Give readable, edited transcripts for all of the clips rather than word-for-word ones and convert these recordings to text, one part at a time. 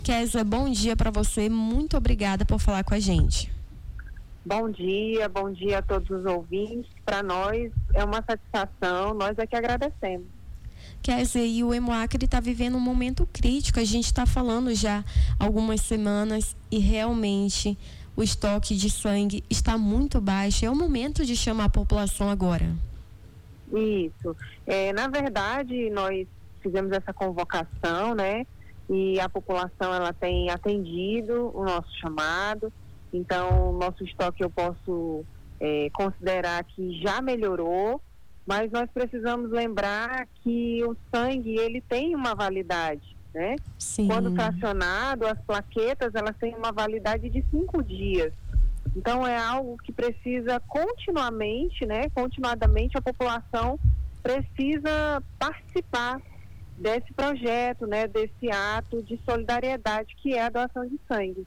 Kézia, bom dia para você. Muito obrigada por falar com a gente. Bom dia a todos os ouvintes. Para nós é uma satisfação, nós é que agradecemos. Kézia, e o Hemoacre está vivendo um momento crítico. A gente está falando já há algumas semanas e realmente o estoque de sangue está muito baixo. É o momento de chamar a população agora. Isso. Na verdade, nós fizemos essa convocação, né? E a população, ela tem atendido o nosso chamado. Então, nosso estoque eu posso considerar que já melhorou, mas nós precisamos lembrar que o sangue, ele tem uma validade, né? Sim. Quando fracionado, as plaquetas, elas têm uma validade de 5 dias. Então, é algo que precisa continuadamente a população precisa participar desse projeto, né? Desse ato de solidariedade que é a doação de sangue.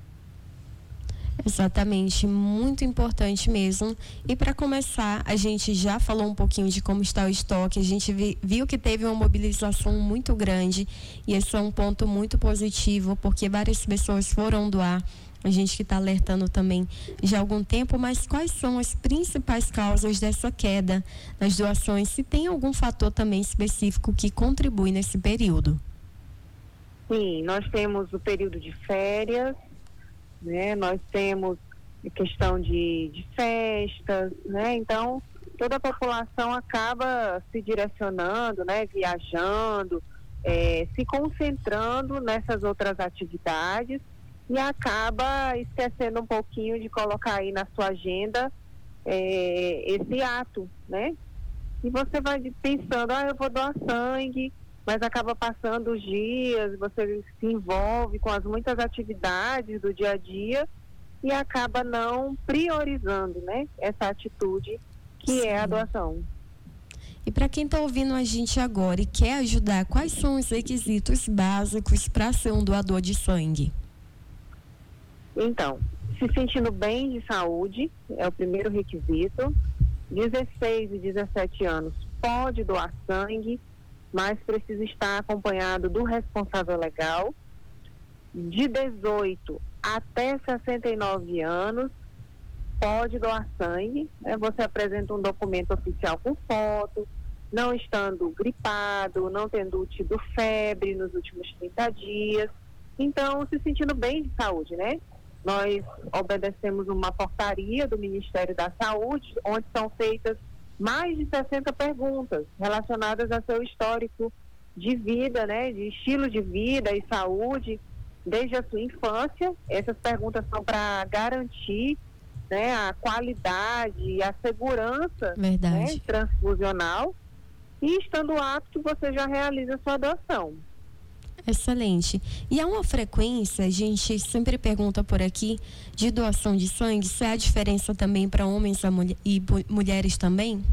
Exatamente, muito importante mesmo. E para começar, a gente já falou um pouquinho de como está o estoque, a gente viu que teve uma mobilização muito grande e esse é um ponto muito positivo, porque várias pessoas foram doar. A gente que está alertando também já há algum tempo, mas quais são as principais causas dessa queda nas doações? Se tem algum fator também específico que contribui nesse período? Sim, nós temos o período de férias, né? Nós temos a questão de festas, né? Então, toda a população acaba se direcionando, né? Viajando, se concentrando nessas outras atividades e acaba esquecendo um pouquinho de colocar aí na sua agenda esse ato, né? E você vai pensando, eu vou doar sangue, mas acaba passando os dias, você se envolve com as muitas atividades do dia a dia e acaba não priorizando, né, essa atitude que é a doação. E para quem está ouvindo a gente agora e quer ajudar, quais são os requisitos básicos para ser um doador de sangue? Então, se sentindo bem de saúde é o primeiro requisito. 16 e 17 anos pode doar sangue, mas precisa estar acompanhado do responsável legal. De 18 até 69 anos, pode doar sangue, né? Você apresenta um documento oficial com foto, não estando gripado, não tendo tido febre nos últimos 30 dias. Então, se sentindo bem de saúde, né? Nós obedecemos uma portaria do Ministério da Saúde, onde são feitas mais de 60 perguntas relacionadas ao seu histórico de vida, né, de estilo de vida e saúde desde a sua infância. Essas perguntas são para garantir, né, a qualidade e a segurança, né, transfusional, e estando apto, você já realiza a sua doação. Excelente. E há uma frequência, a gente sempre pergunta por aqui, de doação de sangue, se há diferença também para homens e mulheres também?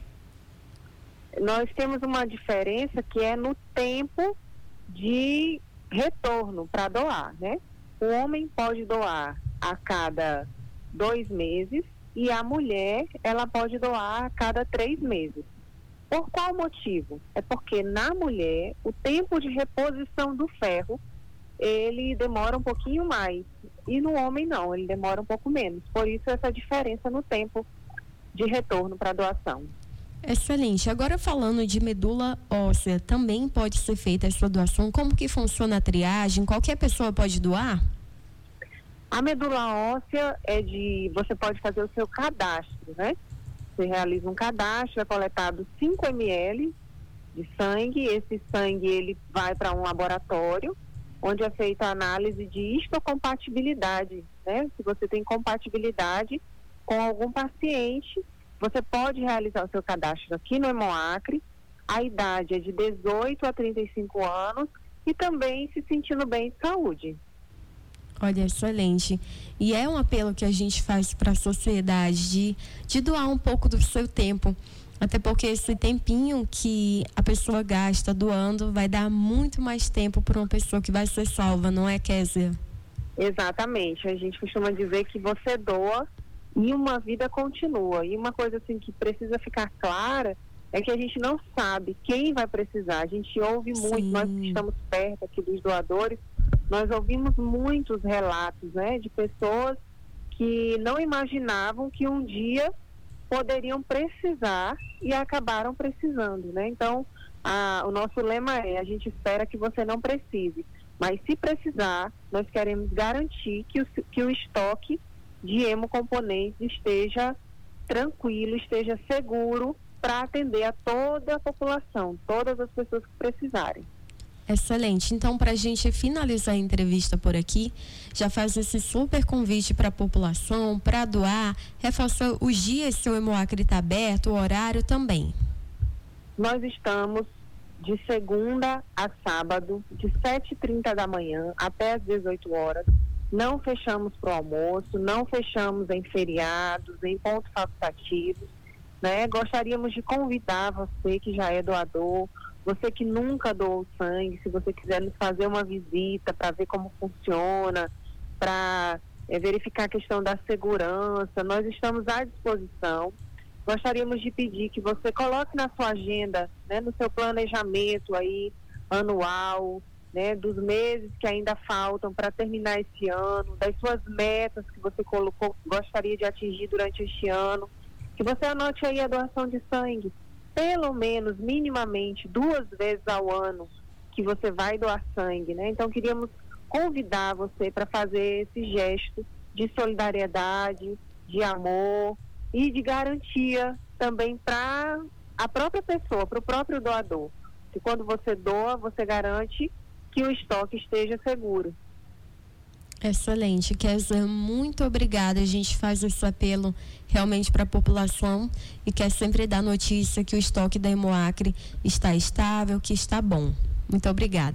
Nós temos uma diferença que é no tempo de retorno para doar, né? O homem pode doar a cada 2 meses e a mulher, ela pode doar a cada 3 meses. Por qual motivo? É porque na mulher, o tempo de reposição do ferro, ele demora um pouquinho mais. E no homem não, ele demora um pouco menos. Por isso essa diferença no tempo de retorno para a doação. Excelente. Agora falando de medula óssea, também pode ser feita essa doação? Como que funciona a triagem? Qualquer pessoa pode doar? A medula óssea você pode fazer o seu cadastro, né? Você realiza um cadastro, é coletado 5 ml de sangue. Esse sangue, ele vai para um laboratório, onde é feita a análise de histocompatibilidade, né? Se você tem compatibilidade com algum paciente, você pode realizar o seu cadastro aqui no Hemoacre. A idade é de 18 a 35 anos e também se sentindo bem de saúde. Olha, excelente. E é um apelo que a gente faz para a sociedade de doar um pouco do seu tempo. Até porque esse tempinho que a pessoa gasta doando vai dar muito mais tempo para uma pessoa que vai ser salva, não é, Kézia? Exatamente. A gente costuma dizer que você doa e uma vida continua. E uma coisa assim que precisa ficar clara é que a gente não sabe quem vai precisar. A gente ouve muito, nós que estamos perto aqui dos doadores, nós ouvimos muitos relatos, né, de pessoas que não imaginavam que um dia poderiam precisar e acabaram precisando, né? Então, o nosso lema é: a gente espera que você não precise, mas se precisar, nós queremos garantir que o estoque de hemocomponentes esteja tranquilo, esteja seguro para atender a toda a população, todas as pessoas que precisarem. Excelente. Então, para a gente finalizar a entrevista por aqui, já faz esse super convite para a população, para doar, reforça os dias que o Hemoacre está aberto, o horário também. Nós estamos de segunda a sábado, de 7h30 da manhã até as 18 horas. Não fechamos para o almoço, não fechamos em feriados, em pontos facultativos, né? Gostaríamos de convidar você que já é doador, você que nunca doou sangue, se você quiser nos fazer uma visita para ver como funciona, para verificar a questão da segurança, nós estamos à disposição. Gostaríamos de pedir que você coloque na sua agenda, né, no seu planejamento aí anual, né, dos meses que ainda faltam para terminar esse ano, das suas metas que você colocou, gostaria de atingir durante este ano, que você anote aí a doação de sangue, pelo menos, minimamente, 2 vezes ao ano que você vai doar sangue, né? Então, queríamos convidar você para fazer esse gesto de solidariedade, de amor e de garantia também para a própria pessoa, para o próprio doador. Que quando você doa, você garante que o estoque esteja seguro. Excelente, Kézia, muito obrigada. A gente faz esse apelo realmente para a população e quer sempre dar notícia que o estoque da Hemoacre está estável, que está bom. Muito obrigada.